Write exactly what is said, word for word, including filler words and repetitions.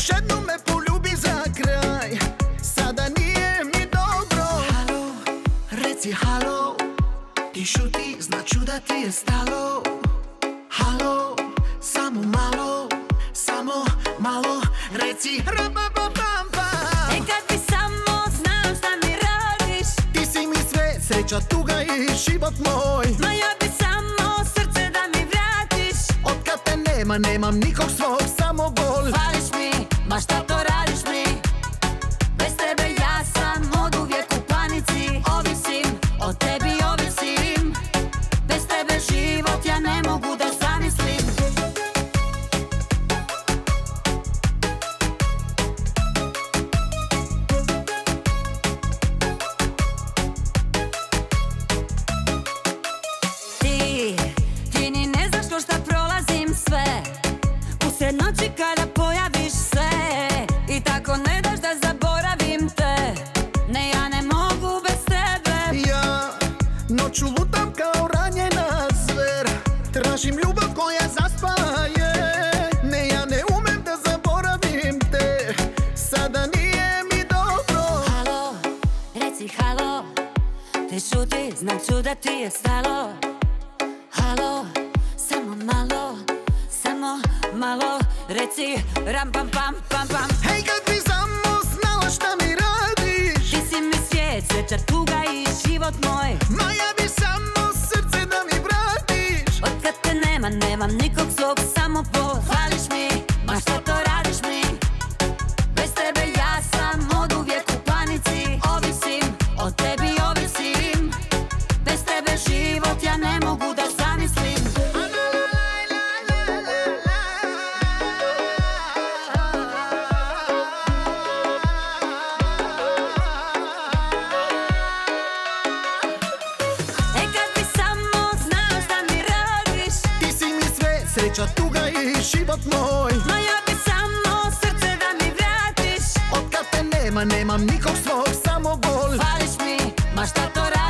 još jednom me poljubi za kraj. Sada nije mi dobro. Halo, reci halo. Ti šuti, značu da ti je stalo. Halo, samo malo, samo malo. Reci ra-pa-pa-pam-pa. E kad bi samo znao šta mi radiš. Ti si mi sve, sreća, tuga i život moj. Ma ja bi samo srce da mi vratiš. Otkad te nema, nemam nikog svog, samo bol. Fališ mi, ma šta to radiš mi? Bez tebe ja sam od uvijek u panici. Ovisim, o tebi ovisim. Bez tebe život ja ne mogu da zamislim. Ti, ti ni ne znaš ko šta prolazim sve. Usred noći kada pojaviš se i tako ne daš da zaboravim te. Ne, ja ne mogu bez tebe. Ja noću lutam kao ranjena zver. Tražim ljubav koja zaspaje. Ne, ja ne umem da zaboravim te. Sada nije mi dobro. Halo, reci halo. Ti šuti, značu da ti je stalo. Halo, samo malo, samo malo. Reci ram pam pam pam pam. Hej, kad bi samo znala šta mi radiš. Ti si mi svijet, sreća, tuga i život moj. Ma ja bi samo srce da mi vratiš. Otkad te nema, nemam nikog svog, samo bol. Fališ mi, ma šta to radiš mi? Bez tebe ja sam od uvijek u panici. Ovisim, o tebi ovisim. Bez tebe život ja ne mogu da zamislim. E kad bi samo znao šta mi radiš. Ti si mi sve, sreća, tuga i život moj. Ma ja bi samo srce da mi vratiš. Otkad te nema, nemam nikog svog, samo bol. Fališ mi, ma šta to radiš?